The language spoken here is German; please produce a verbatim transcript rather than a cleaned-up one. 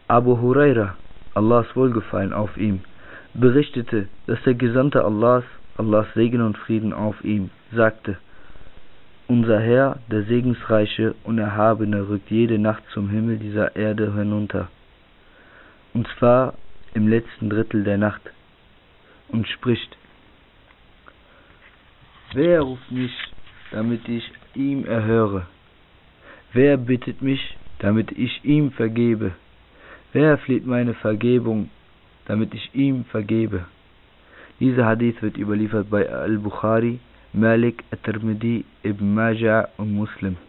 Abu Huraira, Allahs Wohlgefallen auf ihm, berichtete, dass der Gesandte Allahs, Allahs Segen und Frieden auf ihm, sagte: Unser Herr, der Segensreiche und Erhabene, rückt jede Nacht zum Himmel dieser Erde hinunter, und zwar im letzten Drittel der Nacht, und spricht: Wer ruft mich, damit ich ihm erhöre? Wer bittet mich, damit ich ihm vergebe? Wer flieht meine Vergebung, damit ich ihm vergebe? Dieser Hadith wird überliefert bei Al-Bukhari, Malik, At-Tirmidhi, Ibn Majah und Muslim.